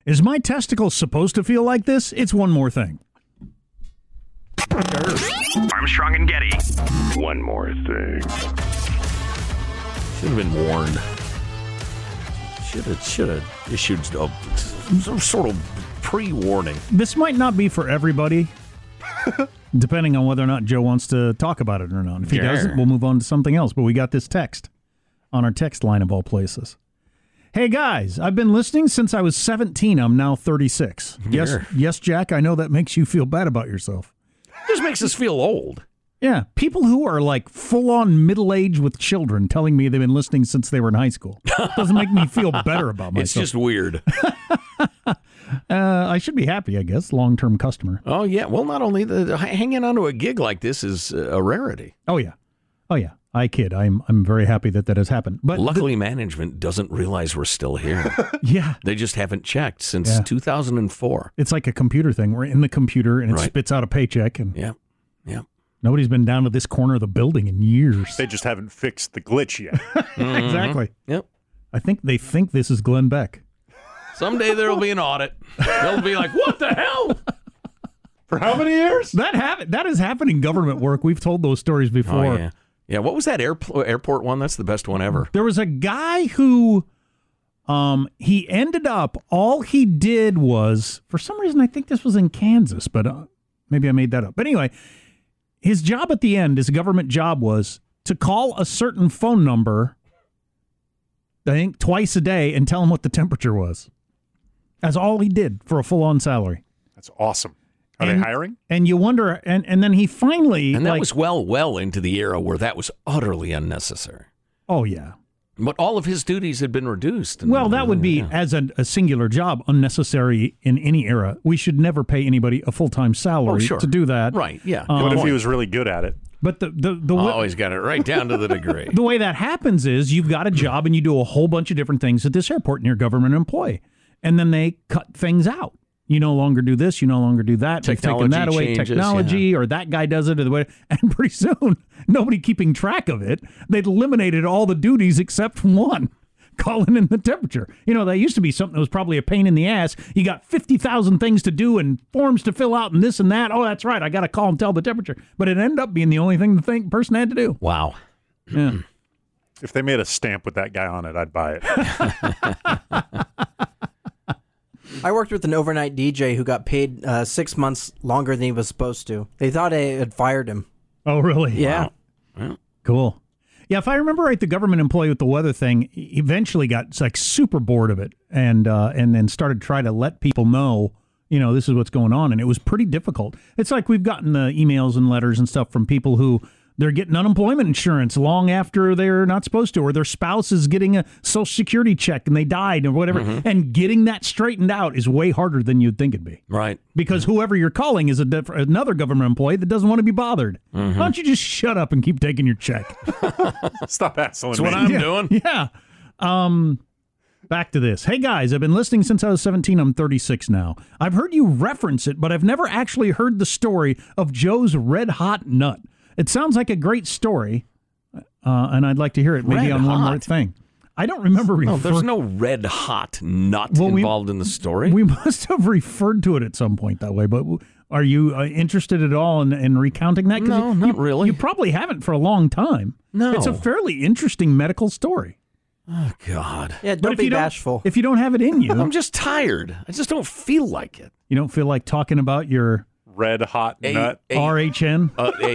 Is my testicle supposed to feel like this? It's one more thing. Armstrong and Getty. One more thing. Should have been warned. Should have issued some sort of pre-warning. This might not be for everybody, depending on whether or not Joe wants to talk about it or not. If he doesn't, we'll move on to something else. But we got this text on our text line of all places. Hey, guys, I've been listening since I was 17. I'm now 36. Yes, Jack, I know that makes you feel bad about yourself. Just makes us feel old. Yeah, people who are like full-on middle-aged with children telling me they've been listening since they were in high school. Doesn't make me feel better about myself. It's just weird. I should be happy, I guess, long-term customer. Oh, yeah. Well, not only hanging on to a gig like this is a rarity. Oh, yeah. I kid. I'm very happy that has happened. But luckily, management doesn't realize we're still here. Yeah. They just haven't checked since 2004. It's like a computer thing. We're in the computer, and it spits out a paycheck. And yeah. Nobody's been down to this corner of the building in years. They just haven't fixed the glitch yet. Exactly. Yep. I think they think this is Glenn Beck. Someday there will be an audit. They'll be like, what the hell? For how many years? That has happened in government work. We've told those stories before. Oh, yeah. Yeah, what was that airport one? That's the best one ever. There was a guy who, he ended up, all he did was, for some reason, I think this was in Kansas, but maybe I made that up. But anyway, his job at the end, his government job was to call a certain phone number, I think twice a day, and tell him what the temperature was. That's all he did for a full-on salary. That's awesome. Are they hiring? And you wonder, and then he finally... And that was well into the era where that was utterly unnecessary. Oh, yeah. But all of his duties had been reduced. Well, that would be, as a singular job, unnecessary in any era. We should never pay anybody a full-time salary to do that. Right, yeah. What if he was really good at it? But he's got it right down to the degree. The way that happens is you've got a job and you do a whole bunch of different things at this airport and you're a government employee. And then they cut things out. You no longer do this, you no longer do that. You've taken that away, technology, or that guy does it, and pretty soon, nobody keeping track of it. They'd eliminated all the duties except one, calling in the temperature. You know, that used to be something that was probably a pain in the ass. You got 50,000 things to do and forms to fill out and this and that. Oh, that's right, I got to call and tell the temperature. But it ended up being the only thing the person had to do. Wow. Yeah. If they made a stamp with that guy on it, I'd buy it. I worked with an overnight DJ who got paid 6 months longer than he was supposed to. They thought I had fired him. Oh, really? Yeah. Wow. Cool. Yeah, if I remember right, the government employee with the weather thing eventually got like super bored of it and then started trying to let people know, you know, this is what's going on. And it was pretty difficult. It's like we've gotten the emails and letters and stuff from people who they're getting unemployment insurance long after they're not supposed to, or their spouse is getting a Social Security check and they died or whatever. Mm-hmm. And getting that straightened out is way harder than you'd think it'd be. Right. Because whoever you're calling is another government employee that doesn't want to be bothered. Mm-hmm. Why don't you just shut up and keep taking your check? Stop hassling me. That's what I'm doing. Yeah. Back to this. Hey, guys, I've been listening since I was 17. I'm 36 now. I've heard you reference it, but I've never actually heard the story of Joe's Red Hot Nut. It sounds like a great story, and I'd like to hear it maybe on one more thing. I don't remember. There's no red hot nut involved in the story. We must have referred to it at some point that way, but are you interested at all in recounting that? No, not really. You probably haven't for a long time. No. It's a fairly interesting medical story. Oh, God. Yeah, don't be bashful. If you don't have it in you. I'm just tired. I just don't feel like it. You don't feel like talking about your... Red Hot Nut. RHN?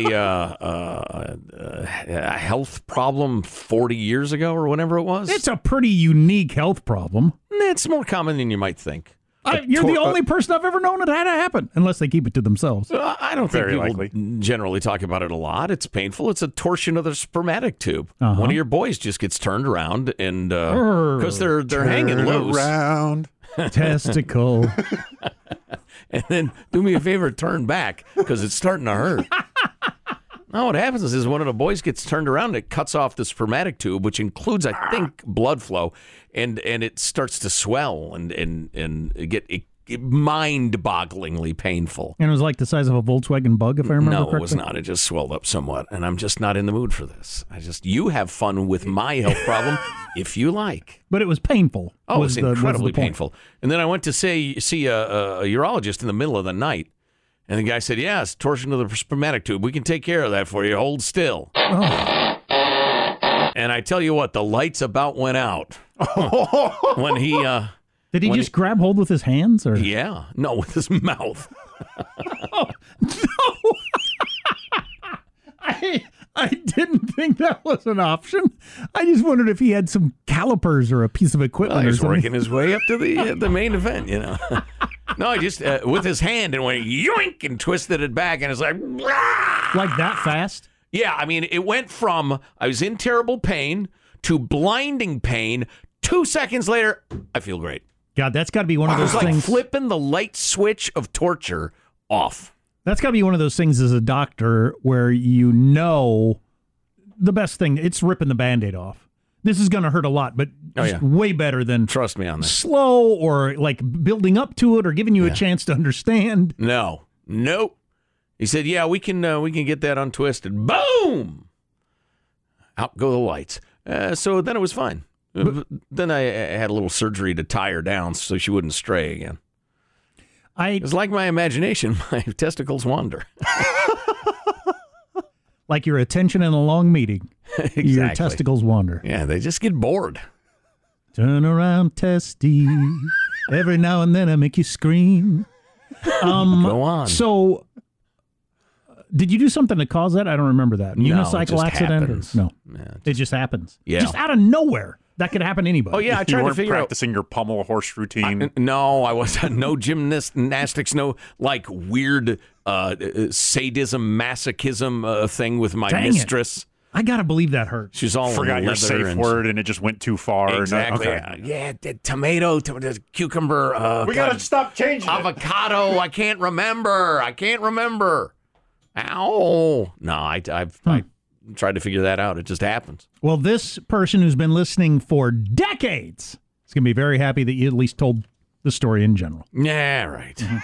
A health problem 40 years ago or whatever it was. It's a pretty unique health problem. It's more common than you might think. You're the only person I've ever known it had to happen, unless they keep it to themselves. I don't think people generally talk about it a lot. It's painful. It's a torsion of the spermatic tube. Uh-huh. One of your boys just gets turned around, and because they're hanging loose. Around. Testicle. And then do me a favor, turn back, because it's starting to hurt. Now what happens is one of the boys gets turned around and it cuts off the spermatic tube, which includes, I think, blood flow, and it starts to swell and mind-bogglingly painful. And it was like the size of a Volkswagen Bug, if I remember correctly? No, it was not. It just swelled up somewhat, and I'm just not in the mood for this. You have fun with my health problem if you like. But it was painful. Oh, it was incredibly painful. And then I went to see a urologist in the middle of the night, and the guy said, yes, torsion of the spermatic tube. We can take care of that for you. Hold still. Oh. And I tell you what, the lights about went out when he... Did he just grab hold with his hands? Or? Yeah. No, with his mouth. Oh, no. I didn't think that was an option. I just wondered if he had some calipers or a piece of equipment. Well, he was working his way up to the main event, No, he just, with his hand, and went yoink and twisted it back, and it's like... Like that fast? Yeah, I mean, it went from I was in terrible pain to blinding pain. 2 seconds later, I feel great. God, that's got to be one of those things. It was like flipping the light switch of torture off. That's got to be one of those things as a doctor where the best thing, it's ripping the Band-Aid off. This is going to hurt a lot, but way better than trust me on this. Slow or like building up to it or giving you a chance to understand. Nope. He said, "Yeah, we can get that untwisted." Boom! Out go the lights. So then it was fine. Then I had a little surgery to tie her down so she wouldn't stray again. It's like my imagination. My testicles wander. Like your attention in a long meeting. Exactly. Your testicles wander. Yeah, they just get bored. Turn around, testy. Every now and then I make you scream. Go on. So, did you do something to cause that? I don't remember that. Unicycle accident? No. Yeah, it just happens. Yeah. Just out of nowhere. That could happen to anybody. Oh, yeah. I tried to figure out. Practicing your pommel horse routine. No, I wasn't. No gymnastics. No, like, weird sadism, masochism thing with my mistress. I got to believe that hurt. She's all forgot your safe word and it just went too far. Exactly. Tomato, cucumber. We got to stop changing avocado. I can't remember. Ow. No, I tried to figure that out. It just happens. Well, this person who's been listening for decades is going to be very happy that you at least told the story in general. Yeah, right. Mm-hmm.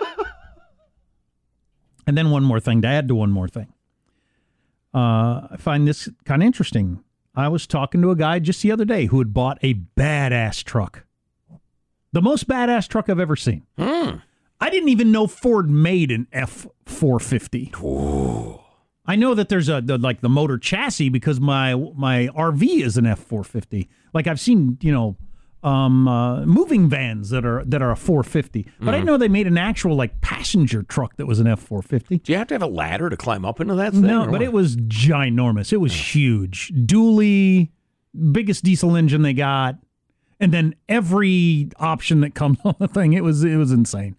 And then one more thing, to add to one more thing. I find this kind of interesting. I was talking to a guy just the other day who had bought a badass truck. The most badass truck I've ever seen. I didn't even know Ford made an F-450. Ooh. I know that there's the motor chassis because my RV is an F-450. Like I've seen, moving vans that are a 450. But I didn't know they made an actual passenger truck that was an F-450. Do you have to have a ladder to climb up into that thing? No, but it was ginormous. It was huge. Dually, biggest diesel engine they got. And then every option that comes on the thing, it was insane.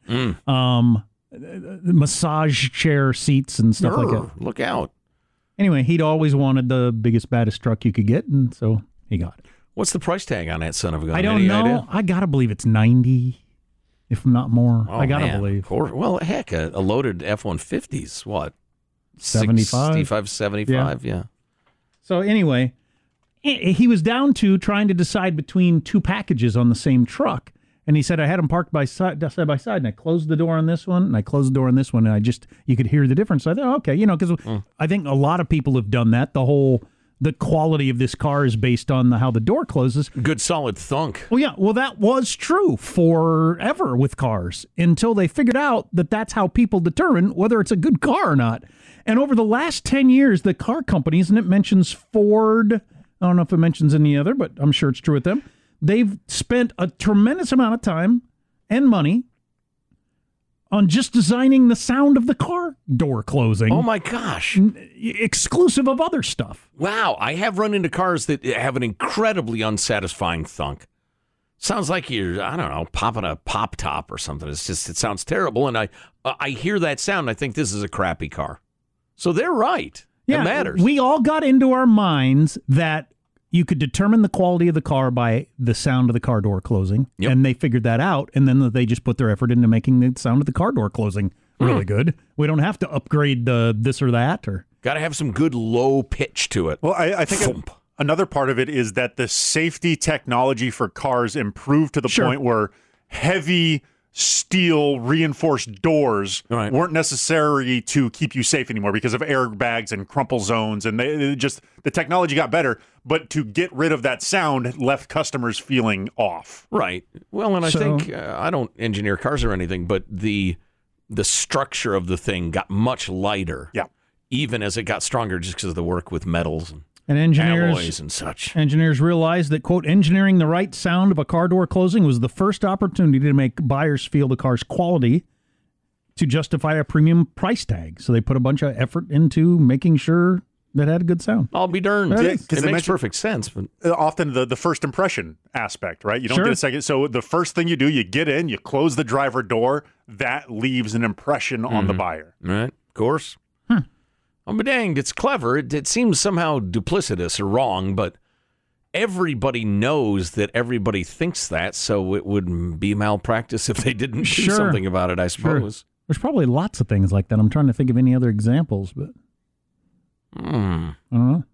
Massage chair seats and stuff like that. Look out. Anyway, he'd always wanted the biggest, baddest truck you could get, and so he got it. What's the price tag on that son of a gun? I don't know. Idea? I got to believe it's 90, if not more. I got to believe. Well, heck, a loaded F-150's what? 75? 65, 75, yeah. So anyway, he was down to trying to decide between two packages on the same truck. And he said, I had them parked side by side, and I closed the door on this one, and I closed the door on this one, and you could hear the difference. So I thought, okay, because I think a lot of people have done that. The quality of this car is based on how the door closes. Good solid thunk. Well, yeah. Well, that was true forever with cars until they figured out that that's how people determine whether it's a good car or not. And over the last 10 years, the car companies, and it mentions Ford, I don't know if it mentions any other, but I'm sure it's true with them. They've spent a tremendous amount of time and money on just designing the sound of the car door closing. Oh, my gosh. Exclusive of other stuff. Wow. I have run into cars that have an incredibly unsatisfying thunk. Sounds like you're, I don't know, popping a pop top or something. It sounds terrible. And I hear that sound. I think this is a crappy car. So they're right. Yeah, it matters. We all got into our minds that you could determine the quality of the car by the sound of the car door closing, and they figured that out, and then they just put their effort into making the sound of the car door closing really good. We don't have to upgrade the this or that. Got to have some good low pitch to it. Well, I think another part of it is that the safety technology for cars improved to the point where heavy steel reinforced doors Right. weren't necessary to keep you safe anymore because of airbags and crumple zones, and the technology got better, but to get rid of that sound left customers feeling off. Right. Well, and I think I don't engineer cars or anything, but the structure of the thing got much lighter. Yeah. Even as it got stronger, just because of the work with metals And and engineers alloys and such. Engineers realized that, quote, engineering the right sound of a car door closing was the first opportunity to make buyers feel the car's quality to justify a premium price tag. So they put a bunch of effort into making sure that it had a good sound. I'll be darned. Yeah, It makes perfect sense. But Often the first impression aspect, right? You don't Sure. get a second. So the first thing you do, you get in, you close the driver door. That leaves an impression on the buyer. right, of course. Oh, but danged, it's clever. It seems somehow duplicitous or wrong, but everybody knows that everybody thinks that, so it wouldn't be malpractice if they didn't do Sure. something about it, I suppose. There's probably lots of things like that. I'm trying to think of any other examples, but I don't know.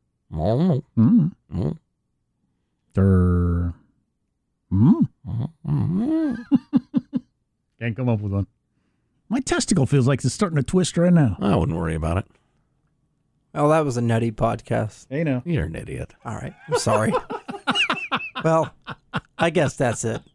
Can't come up with one. My testicle feels like it's starting to twist right now. I wouldn't worry about it. Oh, that was a nutty podcast. Hey, now. You're an idiot. All right. I'm sorry. Well, I guess that's it.